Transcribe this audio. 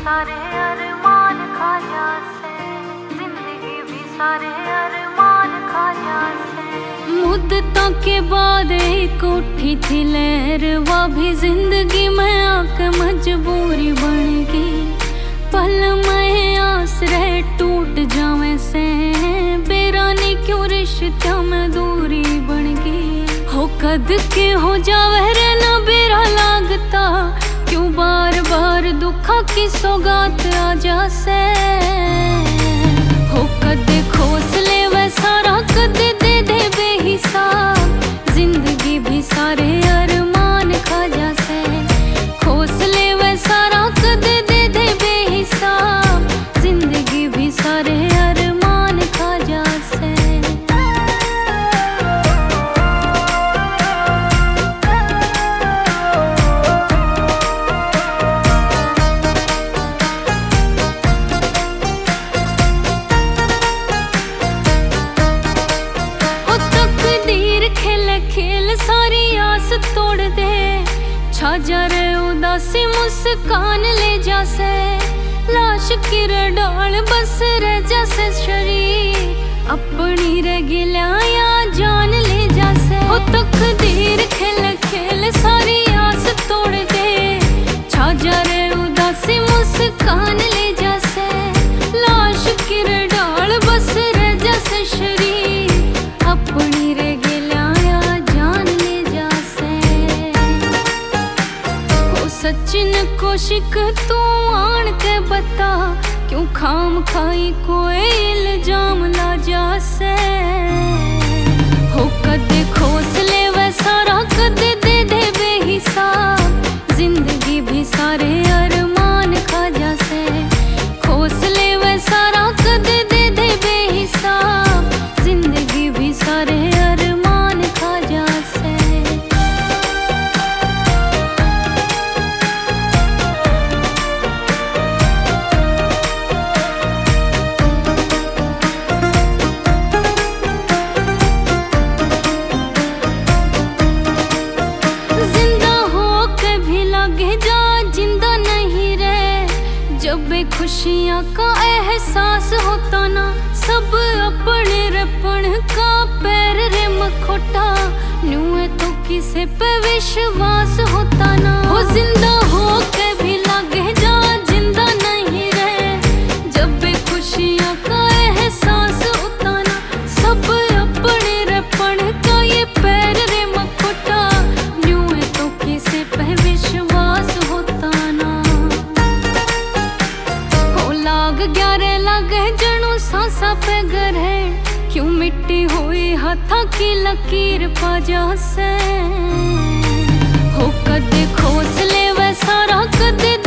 सारे अरमान खा जासे, जिंदगी भी सारे अरमान खा जासे। मुद्दतों के बाद एक उठी थी लहर, वह भी जिंदगी में आके मजबूरी बन गई। पल में आसरे टूट जावे से, बेरानी क्यों रिश्तों में दूरी बन गई। हो कद के हो जावे रे ना बेरा लागता, क्यों बार बार दुखा की सौगात आ जासे। हो कद खोस ले वह सारा, कद दे दे बेहिसाब, जिंदगी भी सारे अरमान खा जासे। खोस ले वह सारा, कद दे दे बेहिसाब, जिंदगी भी सारे अरमान खा जासे। खेल सारी आस तोड़ दे, छा जा रे उदासी मुस्कान ले जासे। लाश की रे डाल बस रह जासे शरीर, अपनी रे गिला या जान ले जासे। हो तकदीर खेल खेल सारी आस तोड़ दे, छा जा रे उदासी मुस्कान ले जासे। लाश की रे डाल बस रह जासे शरीर, अपनी रे सचिन कोशिक तू आन के बता, क्यों खाम खाई कोई इल्जाम ला जासे। हो कद खोस ले वह सारा, कद दे दे बेहिसाब, जिंदगी भी सारे अरमान खा जासे। खोस ले वह सारा, कद दे दे बेहिसाब, जिंदगी भी सारे अरमान खा जासे। जब खुशियाँ का एहसास होता ना, सब अपने रपण का पैर रे मखोटा, न्यूए तो किसे पे विश्वास होता ना। हो जिंदा हो के भी लगे जा जिंदा नहीं रहे, जब खुशियाँ का एहसास होता ना, सब अपने रपण का ये पैर रे मखोटा, न्यूए तो किसे पे विश्वास होता ना। ग्यारे लगे जणू सांसा पे ग्रहण, क्यों मिट्टी हुई हाथा की लकीर पा जासे। हो कद खोस ले वह सारा, कद